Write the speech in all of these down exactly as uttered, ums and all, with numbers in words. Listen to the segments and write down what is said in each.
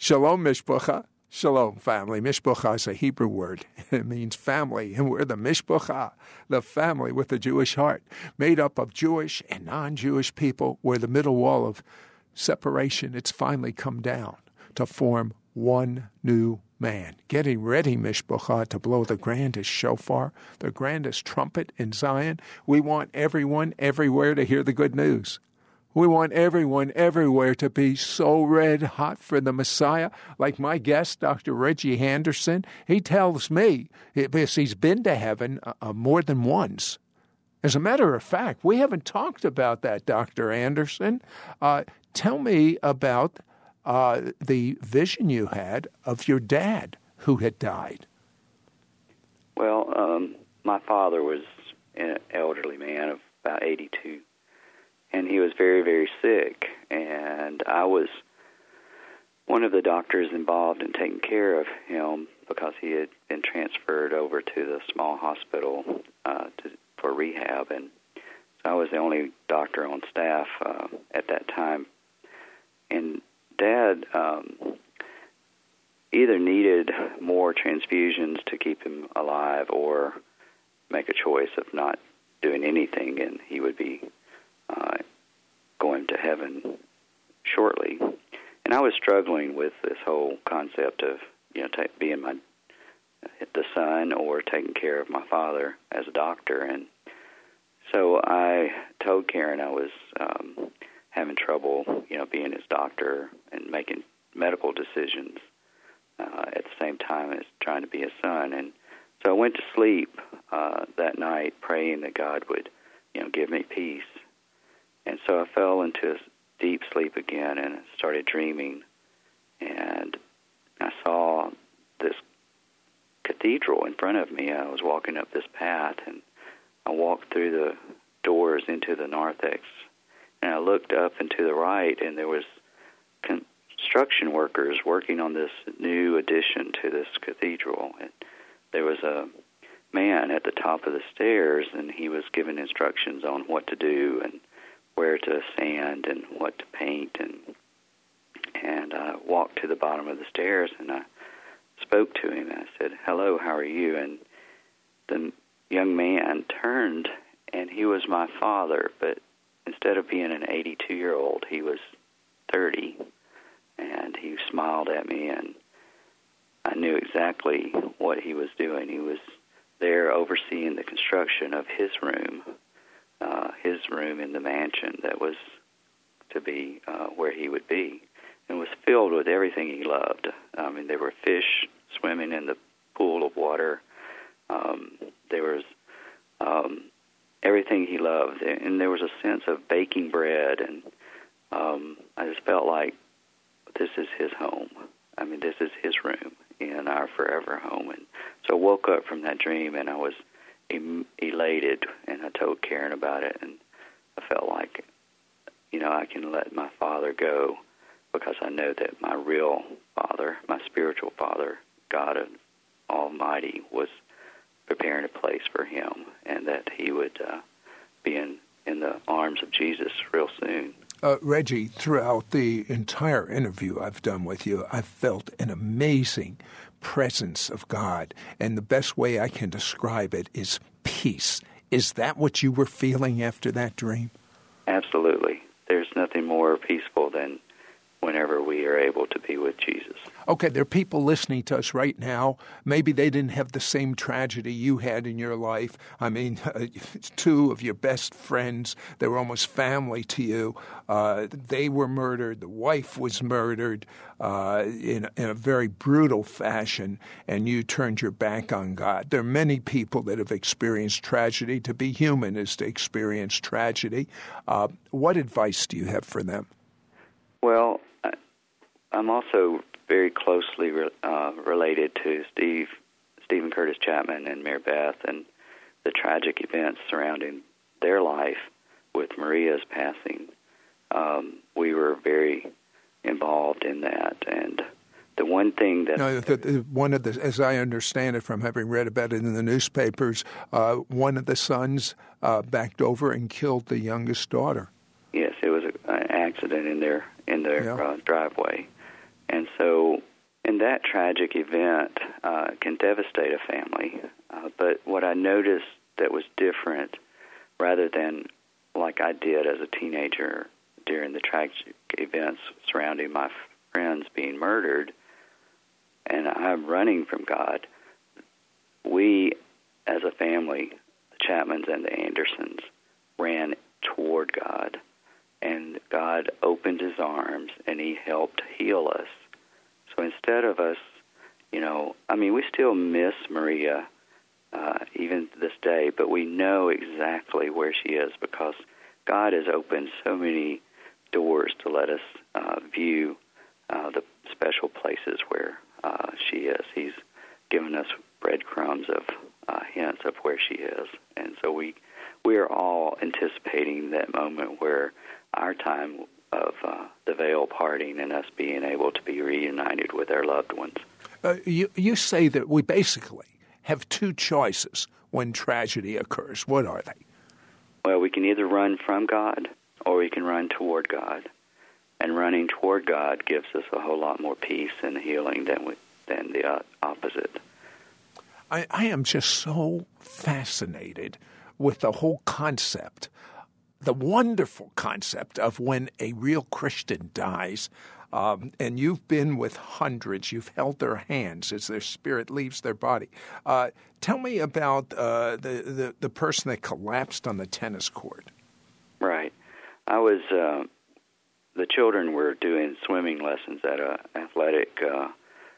Shalom, Mishpacha. Shalom, family. Mishpacha is a Hebrew word. It means family, and we're the Mishpacha, the family with a Jewish heart, made up of Jewish and non-Jewish people, where the middle wall of separation, it's finally come down to form one new man. Getting ready, Mishpacha, to blow the grandest shofar, the grandest trumpet in Zion. We want everyone everywhere to hear the good news. We want everyone everywhere to be so red hot for the Messiah. Like my guest, Doctor Reggie Anderson, he tells me, because he's been to heaven uh, more than once. As a matter of fact, we haven't talked about that, Doctor Anderson. Uh, tell me about uh, the vision you had of your dad who had died. Well, um, my father was an elderly man of about eighty-two. And he was very, very sick, and I was one of the doctors involved in taking care of him because he had been transferred over to the small hospital uh, to, for rehab, and so I was the only doctor on staff uh, at that time. And Dad um, either needed more transfusions to keep him alive or make a choice of not doing anything, and he would be Uh, going to heaven shortly. And I was struggling with this whole concept of, you know, t- being my the son or taking care of my father as a doctor. And so I told Karen I was um, having trouble, you know, being his doctor and making medical decisions uh, at the same time as trying to be his son. And so I went to sleep uh, that night praying that God would, you know, give me peace. And so I fell into a deep sleep again and started dreaming. And I saw this cathedral in front of me. I was walking up this path, and I walked through the doors into the narthex. And I looked up and to the right, and there was construction workers working on this new addition to this cathedral. And there was a man at the top of the stairs, and he was giving instructions on what to do and where to sand and what to paint, and and I walked to the bottom of the stairs, and I spoke to him, and I said, "Hello, how are you?" And the young man turned, and he was my father, but instead of being an eighty-two-year-old, he was thirty, and he smiled at me, and I knew exactly what he was doing. He was there overseeing the construction of his room, Uh, his room in the mansion that was to be uh, where he would be, and was filled with everything he loved. I mean, there were fish swimming in the pool of water. Um, there was um, everything he loved, and there was a sense of baking bread, and um, I just felt like this is his home. I mean, this is his room in our forever home. And so I woke up from that dream, and I was elated, and I told Karen about it, and I felt like, you know, I can let my father go because I know that my real father, my spiritual father, God Almighty, was preparing a place for him, and that he would uh, be in, in the arms of Jesus real soon. Uh, Reggie, throughout the entire interview I've done with you, I've felt an amazing presence of God, and the best way I can describe it is peace. Is that what you were feeling after that dream? Absolutely. There's nothing more peaceful than whenever we are able to be with Jesus. Okay, there are people listening to us right now. Maybe they didn't have the same tragedy you had in your life. I mean, uh, two of your best friends, they were almost family to you. Uh, they were murdered. The wife was murdered uh, in, in a very brutal fashion, and you turned your back on God. There are many people that have experienced tragedy. To be human is to experience tragedy. Uh, what advice do you have for them? Well, I'm also very closely uh, related to Steve, Stephen Curtis Chapman and Mary Beth, and the tragic events surrounding their life with Maria's passing. Um, we were very involved in that, and the one thing that no, the, the, one of the, as I understand it from having read about it in the newspapers, uh, one of the sons uh, backed over and killed the youngest daughter. Yes, it was a, an accident in their in their yeah. uh, driveway. And so in that tragic event uh, can devastate a family. Uh, but what I noticed that was different, rather than like I did as a teenager during the tragic events surrounding my friends being murdered, and I'm running from God, we as a family, the Chapmans and the Andersons, ran toward God. And God opened his arms, and he helped heal us. So instead of us, you know, I mean, we still miss Maria uh, even to this day, but we know exactly where she is because God has opened so many doors to let us uh, view uh, the special places where uh, she is. He's given us breadcrumbs of uh, hints of where she is. And so we, we are all anticipating that moment where our time of uh, the veil parting and us being able to be reunited with our loved ones. Uh, you, you say that we basically have two choices when tragedy occurs. What are they? Well, we can either run from God or we can run toward God. And running toward God gives us a whole lot more peace and healing than, we, than the uh, opposite. I, I am just so fascinated with the whole concept, the wonderful concept of when a real Christian dies. Um, and you've been with hundreds. You've held their hands as their spirit leaves their body. Uh, tell me about uh, the, the, the person that collapsed on the tennis court. Right. I was, uh, the children were doing swimming lessons at an athletic uh,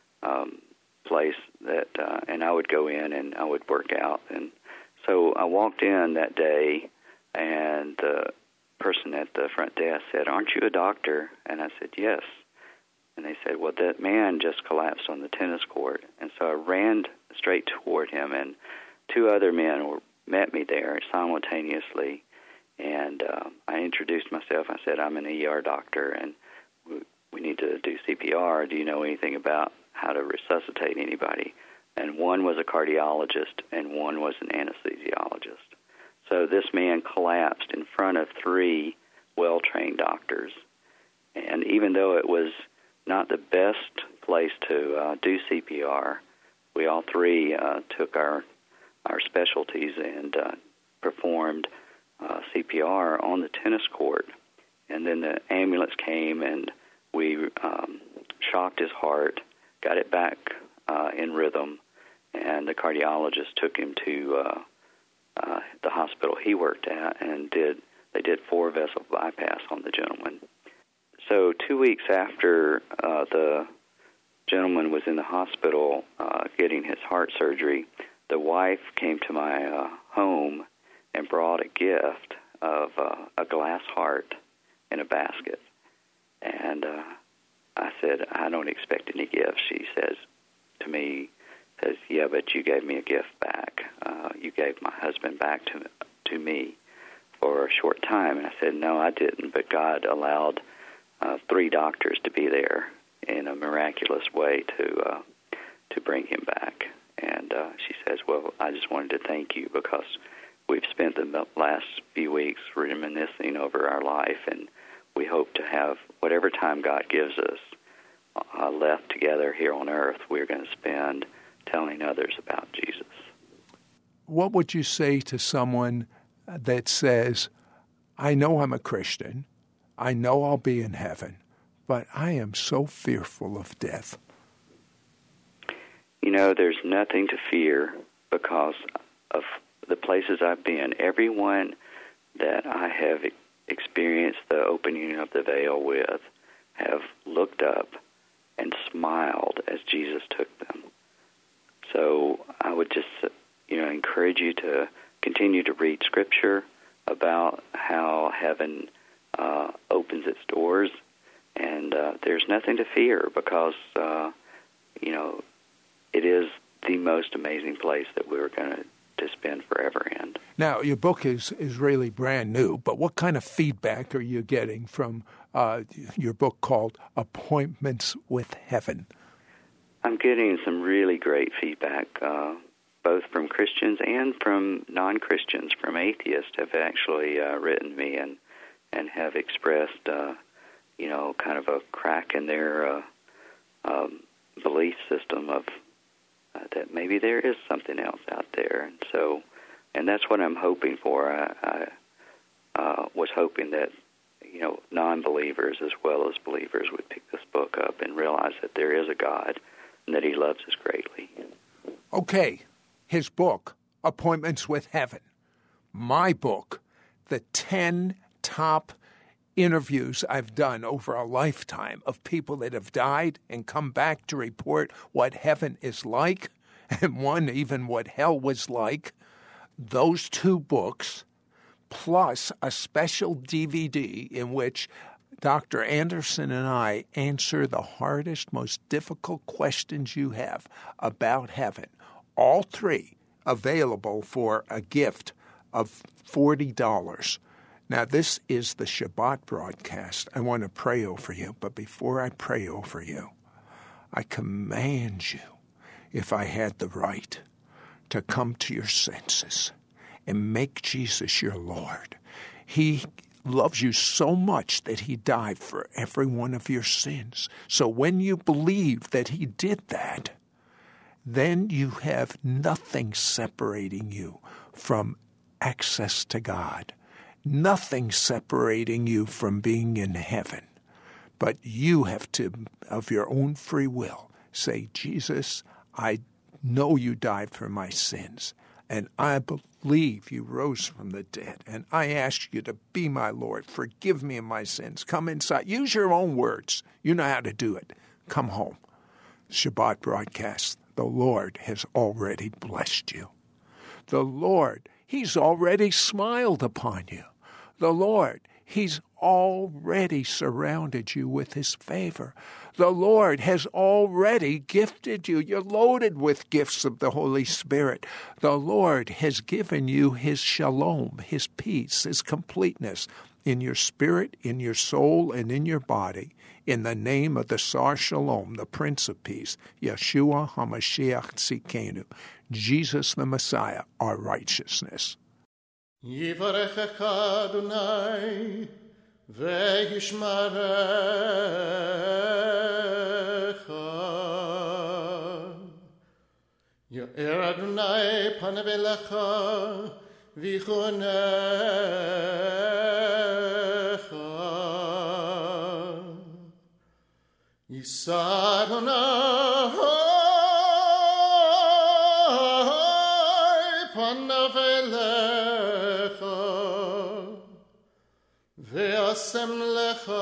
um, place, that, uh, and I would go in and I would work out. And so I walked in that day, and the person at the front desk said, "Aren't you a doctor?" And I said, "Yes." And they said, "Well, that man just collapsed on the tennis court." And so I ran straight toward him, and two other men were, met me there simultaneously. And uh, I introduced myself. I said, "I'm an E R doctor, and we, we need to do C P R. Do you know anything about how to resuscitate anybody?" And one was a cardiologist, and one was an anesthesiologist. So this man collapsed in front of three well-trained doctors. And even though it was not the best place to uh, do C P R, we all three uh, took our our specialties and uh, performed uh, C P R on the tennis court. And then the ambulance came, and we um, shocked his heart, got it back uh, in rhythm, and the cardiologist took him to uh, uh, the hospital he worked at, and did they did four vessel bypass on the gentleman. So two weeks after uh, the gentleman was in the hospital uh, getting his heart surgery, the wife came to my uh, home and brought a gift of uh, a glass heart in a basket. And uh, I said, "I don't expect any gifts." She says to me, says, "Yeah, but you gave me a gift back. Uh, you gave my husband back to to me for a short time." And I said, "No, I didn't, but God allowed uh, three doctors to be there in a miraculous way to uh, to bring him back." And uh, she says, "Well, I just wanted to thank you because we've spent the last few weeks reminiscing over our life, and we hope to have whatever time God gives us uh, left together here on earth, we're going to spend telling others about Jesus." What would you say to someone that says, "I know I'm a Christian, I know I'll be in heaven, but I am so fearful of death"? You know, there's nothing to fear because of the places I've been. Everyone that I have experienced the opening of the veil with have looked up and smiled as Jesus took them. So I would just, you know, encourage you to continue to read Scripture about how heaven uh, opens its doors, and uh, there's nothing to fear because, uh, you know, it is the most amazing place that we're going to to spend forever in. Now, your book is, is really brand new, but what kind of feedback are you getting from uh, your book called Appointments with Heaven? I'm getting some really great feedback, uh, both from Christians and from non-Christians, from atheists have actually uh, written me and, and have expressed, uh, you know, kind of a crack in their uh, um, belief system of uh, that maybe there is something else out there, and so, and that's what I'm hoping for. I, I uh, was hoping that, you know, non-believers as well as believers would pick this book up and realize that there is a God and that He loves us greatly. Okay, his book, Appointments with Heaven. My book, the ten top interviews I've done over a lifetime of people that have died and come back to report what heaven is like, and one even what hell was like. Those two books, plus a special D V D in which Doctor Anderson and I answer the hardest, most difficult questions you have about heaven. All three available for a gift of forty dollars. Now, this is the Shabbat broadcast. I want to pray over you, but before I pray over you, I command you, if I had the right, to come to your senses and make Jesus your Lord. He loves you so much that He died for every one of your sins. So when you believe that He did that, then you have nothing separating you from access to God. Nothing separating you from being in heaven. But you have to, of your own free will, say, Jesus, I know you died for my sins, and I believe you rose from the dead, and I ask you to be my Lord. Forgive me of my sins. Come inside. Use your own words. You know how to do it. Come home. Shabbat broadcast. The Lord has already blessed you. The Lord, He's already smiled upon you. The Lord, He's already surrounded you with His favor. The Lord has already gifted you. You're loaded with gifts of the Holy Spirit. The Lord has given you His shalom, His peace, His completeness in your spirit, in your soul, and in your body, in the name of the Sar Shalom, the Prince of Peace, Yeshua HaMashiach Tzidkenu, Jesus the Messiah, our righteousness. Yivarechecha Adonai ve'yishmarecha. Yo'er Adonai panav elecha v'chunecha. Yisa Adonai panav elecha ve'asem lecha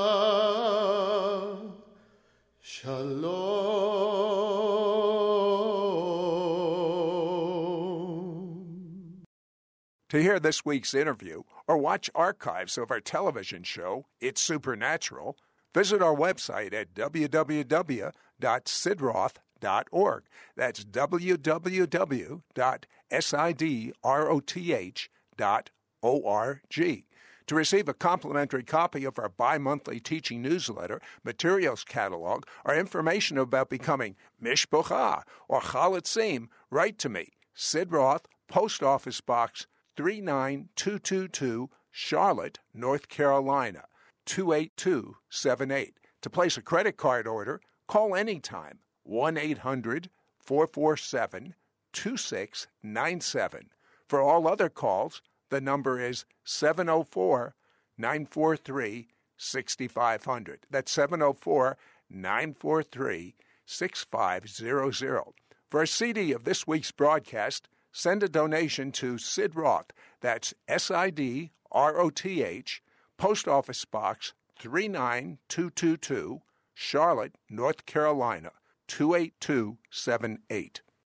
shalom. To hear this week's interview or watch archives of our television show, It's Supernatural, visit our website at w w w dot sidroth dot org. That's w w w dot sidroth dot org. To receive a complimentary copy of our bi-monthly teaching newsletter, materials catalog, or information about becoming Mishpocha or Chalatzim, write to me, Sid Roth, Post Office Box three nine two two two, Charlotte, North Carolina, two eight two seven eight. To place a credit card order, call anytime, one eight hundred four four seven two six nine seven. For all other calls, the number is seven oh four nine four three six five zero zero. That's seven oh four nine four three six five zero zero. For a C D of this week's broadcast, send a donation to Sid Roth. That's S I D R O T H, Post Office Box three nine two two two, Charlotte, North Carolina, two eight two seven eight.